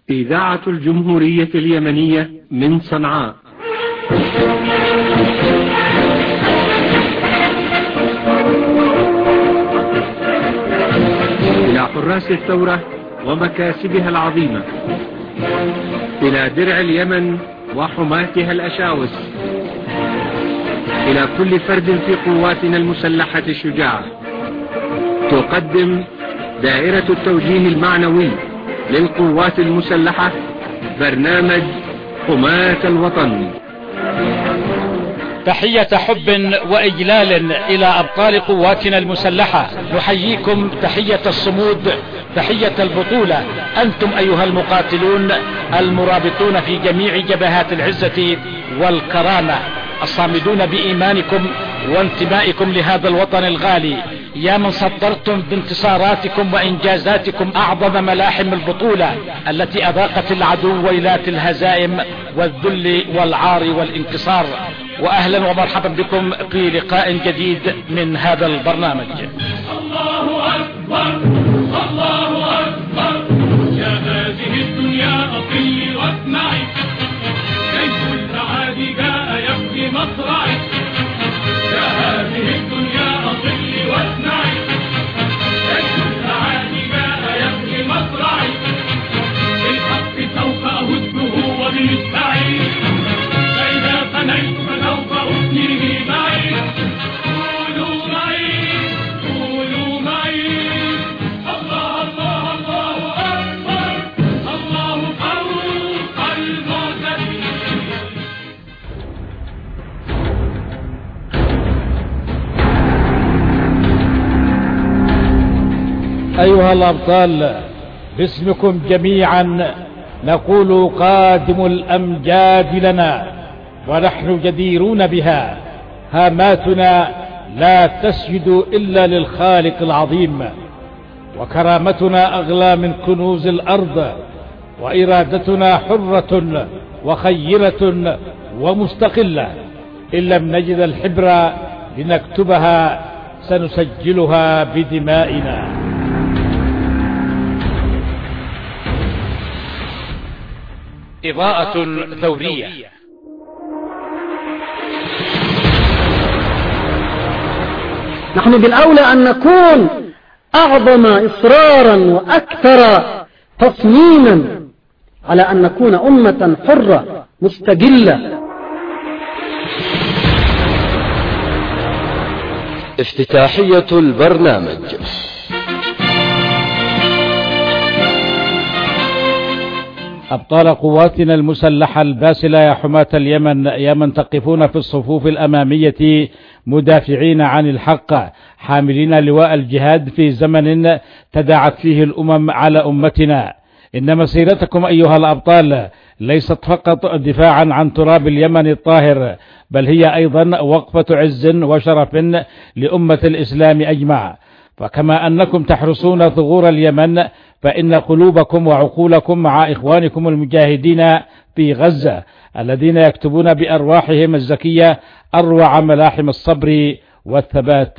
إذاعة الجمهورية اليمنية من صنعاء. إلى حراس الثورة ومكاسبها العظيمة، إلى درع اليمن وحماتها الأشاوس، إلى كل فرد في قواتنا المسلحة الشجاعة، تقدم دائرة التوجيه المعنوي للقوات المسلحة برنامج حماة الوطن. تحية حب وإجلال إلى أبطال قواتنا المسلحة، نحييكم تحية الصمود، تحية البطولة. أنتم أيها المقاتلون المرابطون في جميع جبهات العزة والكرامة، الصامدون بإيمانكم وانتمائكم لهذا الوطن الغالي، يا من صدرتم بانتصاراتكم وإنجازاتكم أعظم ملاحم البطولة التي أذاقت العدو ويلات الهزائم والذل والعار والانكسار. وأهلا ومرحبا بكم في لقاء جديد من هذا البرنامج. الله أكبر الله أكبر، يا هذه الدنيا أطلي واسمعي، كيف السعادة جاء يبكي مصرعي، يا هذه الدنيا أطلي واسمعي، كيف السعادة جاء يبكي مصرعي، بالحق سوف أهده وبالسعي، فإذا فنيت فسوف أثنيه معي، قولوا معي قولوا معي، الله الله الله أكبر، الله فوق المعتدين. أيها الأبطال، باسمكم جميعا نقول قادم الأمجاد لنا ونحن جديرون بها، هاماتنا لا تسجد إلا للخالق العظيم، وكرامتنا أغلى من كنوز الأرض، وإرادتنا حرة وخيرة ومستقلة. إن لم نجد الحبر لنكتبها سنسجلها بدمائنا. إضاءة ثورية. نحن بالأولى أن نكون أعظم إصرارا وأكثر تصميما على أن نكون أمة حرة مستقلة. افتتاحية البرنامج. أبطال قواتنا المسلحة الباسلة، يا حماة اليمن، يا من تقفون في الصفوف الأمامية مدافعين عن الحق، حاملين لواء الجهاد في زمن تداعت فيه الأمم على أمتنا. إن مسيرتكم أيها الأبطال ليست فقط دفاعا عن تراب اليمن الطاهر، بل هي أيضا وقفة عز وشرف لأمة الإسلام أجمع. فكما أنكم تحرسون ثغور اليمن، فإن قلوبكم وعقولكم مع إخوانكم المجاهدين في غزة، الذين يكتبون بأرواحهم الزكية أروع ملاحم الصبر والثبات.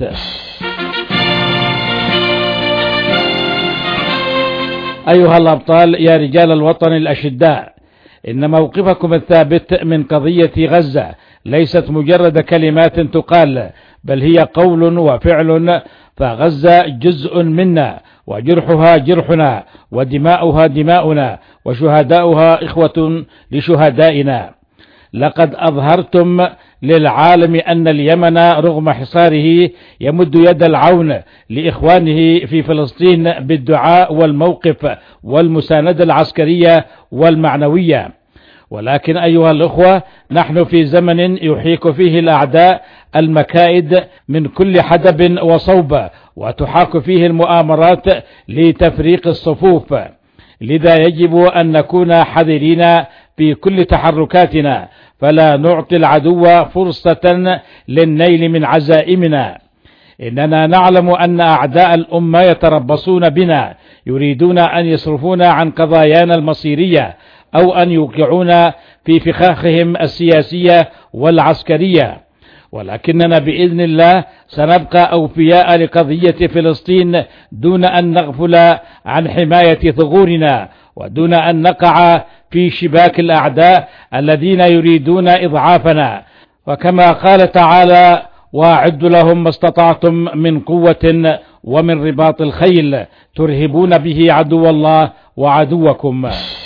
أيها الأبطال، يا رجال الوطن الأشداء، إن موقفكم الثابت من قضية غزة ليست مجرد كلمات تقال، بل هي قول وفعل. فغزة جزء منا، وجرحها جرحنا، ودماؤها دماؤنا، وشهداؤها إخوة لشهدائنا. لقد أظهرتم للعالم أن اليمن رغم حصاره يمد يد العون لإخوانه في فلسطين بالدعاء والموقف والمساندة العسكرية والمعنوية. ولكن أيها الأخوة، نحن في زمن يحيك فيه الأعداء المكائد من كل حدب وصوب، وتحاك فيه المؤامرات لتفريق الصفوف. لذا يجب أن نكون حذرين في كل تحركاتنا، فلا نعطي العدو فرصة للنيل من عزائمنا. إننا نعلم أن أعداء الأمة يتربصون بنا، يريدون أن يصرفونا عن قضايانا المصيرية، أو أن يوقعونا في فخاخهم السياسية والعسكرية. ولكننا بإذن الله سنبقى أوفياء لقضية فلسطين دون أن نغفل عن حماية ثغورنا ودون أن نقع في شباك الأعداء الذين يريدون إضعافنا. وكما قال تعالى: وأعدوا لهم ما استطعتم من قوة ومن رباط الخيل ترهبون به عدو الله وعدوكم.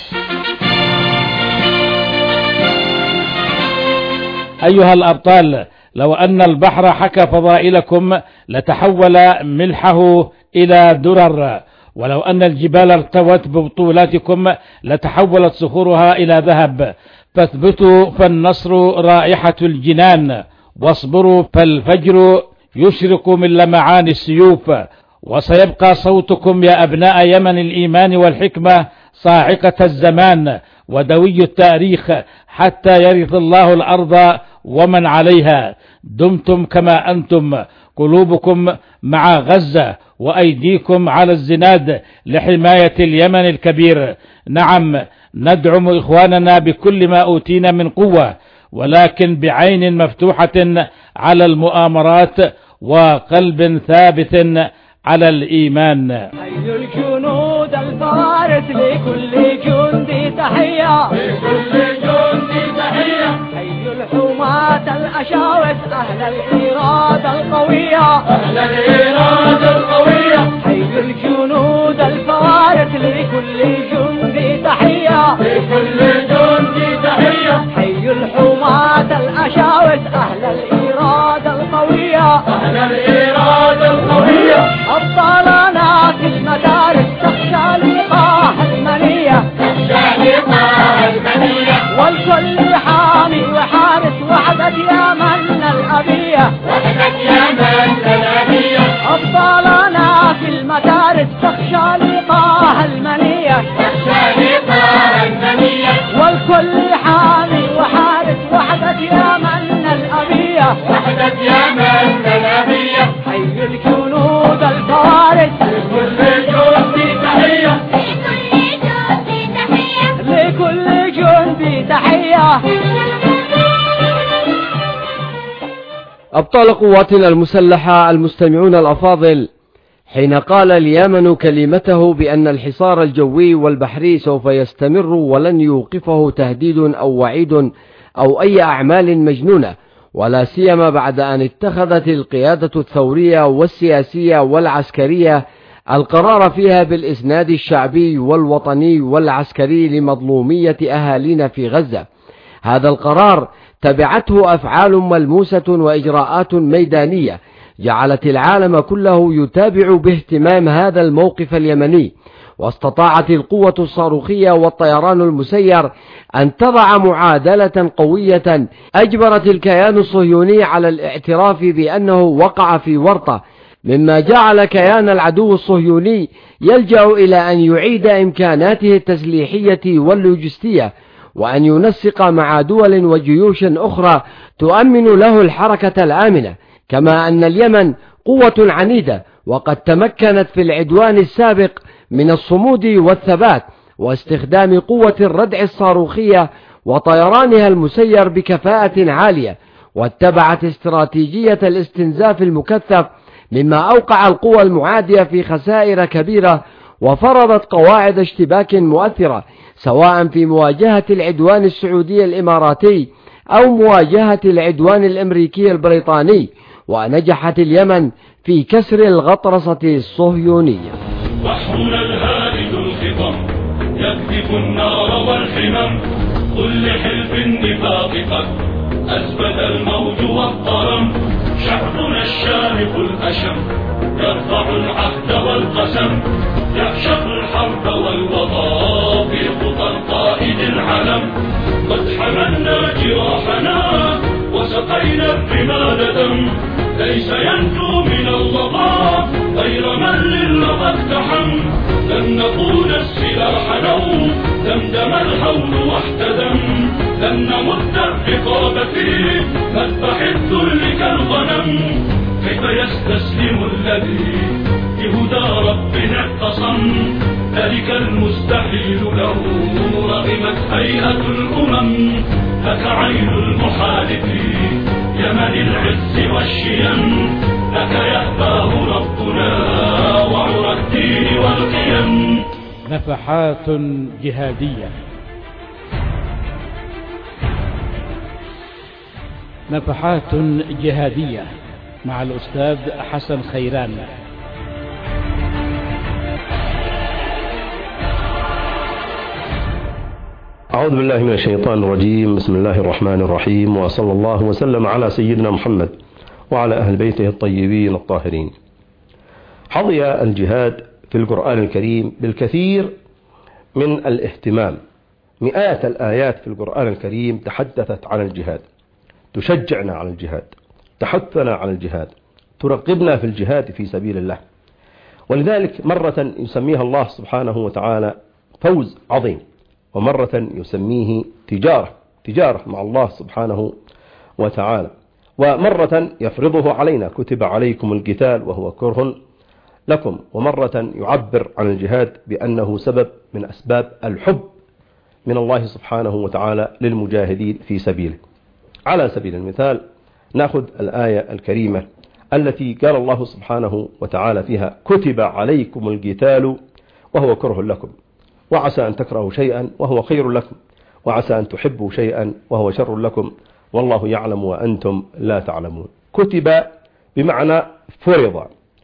أيها الأبطال، لو أن البحر حكى فضائلكم لتحول ملحه إلى درر، ولو أن الجبال ارتوت ببطولاتكم لتحولت صخورها إلى ذهب. فاثبتوا فالنصر رائحة الجنان، واصبروا فالفجر يشرق من لمعان السيوف. وسيبقى صوتكم يا أبناء يمن الإيمان والحكمة صاعقة الزمان ودوي التاريخ حتى يرث الله الأرض ومن عليها. دمتم كما أنتم، قلوبكم مع غزة وأيديكم على الزناد لحماية اليمن الكبير. نعم، ندعم إخواننا بكل ما أوتينا من قوة، ولكن بعين مفتوحة على المؤامرات وقلب ثابت على الإيمان. حي الجنود الفارس لكل جندي تحية، لكل جندي تحية. حي الحماة الأشاوس أهل الإرادة القوية، أهل الإرادة القوية. حي الجنود الفارس لكل جندي تحية، لكل جندي تحية. حي الحماة الأشاوس أهل الإرادة القوية، أهل الإرادة القوية. أبطالنا في المدارس تخشى لقاء المنية، تخشى لقاء المنية. والكل حامي وحارس وحدة يمن الأبية، وحدة يمن الأبية. أبطالنا في المدارس تخشى لقاء المنية، تخشى لقاء المنية. والكل حامي وحارس وحدة يمن الأبية، وحدة يمن الأبية. حي الجنود الفارس لكل جندي تحية، لكل جندي تحية، لكل جندي تحية. أبطال قواتنا المسلحة المستمعون الأفاضل، حين قال اليمن كلمته بأن الحصار الجوي والبحري سوف يستمر ولن يوقفه تهديد أو وعيد أو أي أعمال مجنونة، ولا سيما بعد أن اتخذت القيادة الثورية والسياسية والعسكرية القرار فيها بالإسناد الشعبي والوطني والعسكري لمظلومية أهالينا في غزة. هذا القرار تبعته أفعال ملموسة وإجراءات ميدانية جعلت العالم كله يتابع باهتمام هذا الموقف اليمني. واستطاعت القوة الصاروخية والطيران المسير أن تضع معادلة قوية أجبرت الكيان الصهيوني على الاعتراف بأنه وقع في ورطة، مما جعل كيان العدو الصهيوني يلجأ إلى أن يعيد إمكاناته التسليحية واللوجستية، وأن ينسق مع دول وجيوش أخرى تؤمن له الحركة الآمنة. كما أن اليمن قوة عنيدة وقد تمكنت في العدوان السابق من الصمود والثبات واستخدام قوة الردع الصاروخية وطيرانها المسير بكفاءة عالية، واتبعت استراتيجية الاستنزاف المكثف، مما أوقع القوى المعادية في خسائر كبيرة وفرضت قواعد اشتباك مؤثرة، سواء في مواجهة العدوان السعودي الإماراتي أو مواجهة العدوان الأمريكي البريطاني. ونجحت اليمن في كسر الغطرسة الصهيونية. بحرنا الهادئ الخطم يكذب النار والحمم، كل حلف النفاق قد أثبت الموج والضرم. شعبنا الشامخ الأشم يرفع العهد والقسم، يكشف الحرب والوضع في خطى القائد العلم. قد حملنا جراحنا وسقينا الرمال دم، ليس ينجو من الوضع غير من للرضا اقتحم. لن نقول السلاح نوم دمدم الهول واحتدم، لن نمد الرقاب في مذبح الذل كالغنم. كيف يستسلم الذي بهدى ربنا اعتصم، ذلك المستحيل له رغمت هيئة الأمم. لك عين المحالف يمن العز والشيم، لك يهباه ربنا وعرى الدين والقيم. نفحات جهادية. نفحات جهادية مع الأستاذ حسن خيران. أعوذ بالله من الشيطان الرجيم. بسم الله الرحمن الرحيم، وصلى الله وسلم على سيدنا محمد وعلى أهل بيته الطيبين الطاهرين. حظي الجهاد في القرآن الكريم بالكثير من الاهتمام. مئات الآيات في القرآن الكريم تحدثت عن الجهاد، تشجعنا على الجهاد، تحثنا على الجهاد، ترغبنا في الجهاد في سبيل الله. ولذلك مرة يسميها الله سبحانه وتعالى فوز عظيم، ومرة يسميه تجارة مع الله سبحانه وتعالى، ومرة يفرضه علينا كتب عليكم القتال وهو كره لكم، ومرة يعبر عن الجهاد بأنه سبب من أسباب الحب من الله سبحانه وتعالى للمجاهدين في سبيله. على سبيل المثال نأخذ الآية الكريمة التي قال الله سبحانه وتعالى فيها كتب عليكم القتال وهو كره لكم، وعسى أن تكرهوا شيئا وهو خير لكم، وعسى أن تحبوا شيئا وهو شر لكم، والله يعلم وأنتم لا تعلمون. كتب بمعنى فرض.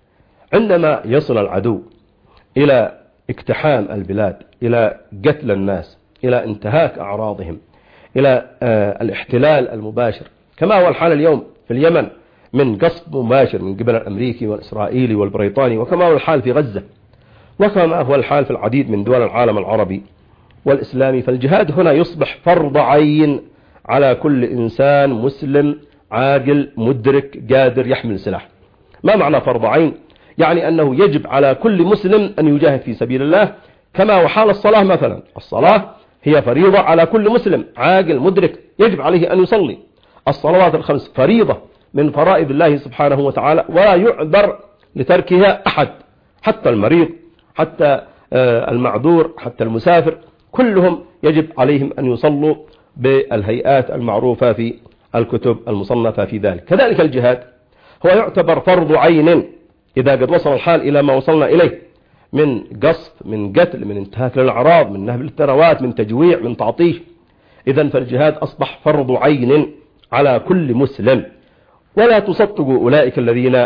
عندما يصل العدو إلى اقتحام البلاد، إلى قتل الناس، إلى انتهاك أعراضهم، إلى الاحتلال المباشر، كما هو الحال اليوم في اليمن من قصف مباشر من قبل الأمريكي والإسرائيلي والبريطاني، وكما هو الحال في غزة، وكما هو الحال في العديد من دول العالم العربي والإسلامي، فالجهاد هنا يصبح فرض عين على كل إنسان مسلم عاقل مدرك قادر يحمل سلاح. ما معنى فرض عين؟ يعني أنه يجب على كل مسلم أن يجاهد في سبيل الله، كما هو حال الصلاة مثلا. الصلاة هي فريضة على كل مسلم عاقل مدرك، يجب عليه أن يصلي. الصلوات الخمس فريضة من فرائض الله سبحانه وتعالى، ولا يعذر لتركها أحد، حتى المريض، حتى المعذور، حتى المسافر، كلهم يجب عليهم أن يصلوا بالهيئات المعروفة في الكتب المصنفة في ذلك. كذلك الجهاد هو يعتبر فرض عين إذا قد وصل الحال إلى ما وصلنا إليه من قصف، من قتل، من انتهاك للأعراض، من نهب الثروات، من تجويع، من تعطيش. إذن فالجهاد أصبح فرض عين على كل مسلم. ولا تصدقوا أولئك الذين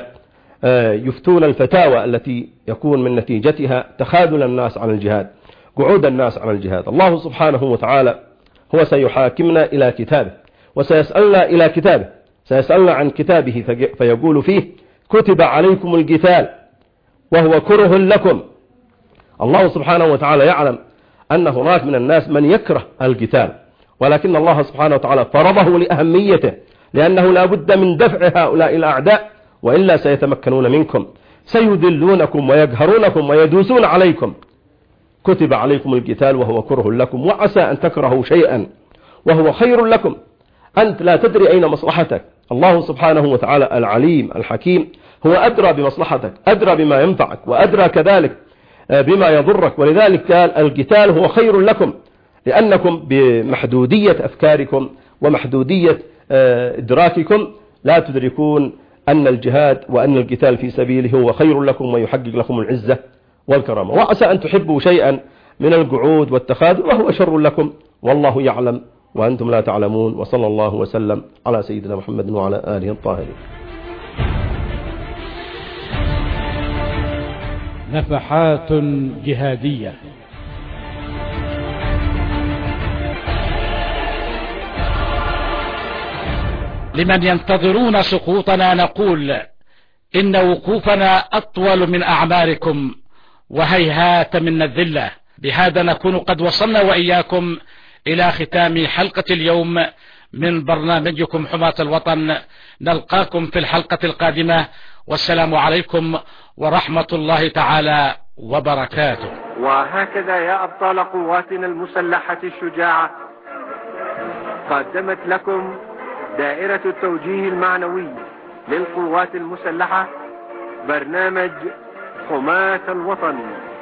يفتون الفتاوى التي يكون من نتيجتها تخاذل الناس عن الجهاد، قعود الناس عن الجهاد. الله سبحانه وتعالى هو سيحاكمنا إلى كتابه، وسيسألنا إلى كتابه، سيسألنا عن كتابه فيقول فيه كتب عليكم القتال وهو كره لكم. الله سبحانه وتعالى يعلم أن هناك من الناس من يكره القتال، ولكن الله سبحانه وتعالى فرضه لأهميته، لأنه لا بد من دفع هؤلاء الأعداء، وإلا سيتمكنون منكم، سيذلونكم ويقهرونكم ويدوسون عليكم. كتب عليكم القتال وهو كره لكم، وعسى أن تكرهوا شيئا وهو خير لكم. أنت لا تدري أين مصلحتك. الله سبحانه وتعالى العليم الحكيم هو أدرى بمصلحتك، أدرى بما ينفعك، وأدرى كذلك بما يضرك. ولذلك قال القتال هو خير لكم، لأنكم بمحدودية أفكاركم ومحدودية إدراككم لا تدركون أن الجهاد وأن القتال في سبيله هو خير لكم ويحقق لكم العزة والكرامة. وعسى أن تحبوا شيئا من القعود والتخاذل وهو شر لكم، والله يعلم وأنتم لا تعلمون. وصلى الله وسلم على سيدنا محمد وعلى آله الطاهرين. نفحات جهادية. لمن ينتظرون سقوطنا نقول إن وقوفنا أطول من أعماركم، وهيهات منا الذلة. بهذا نكون قد وصلنا وإياكم إلى ختام حلقة اليوم من برنامجكم حماة الوطن. نلقاكم في الحلقة القادمة، والسلام عليكم ورحمة الله تعالى وبركاته. وهكذا يا أبطال قواتنا المسلحة الشجاعة قدمت لكم دائرة التوجيه المعنوي للقوات المسلحة برنامج حماة الوطن.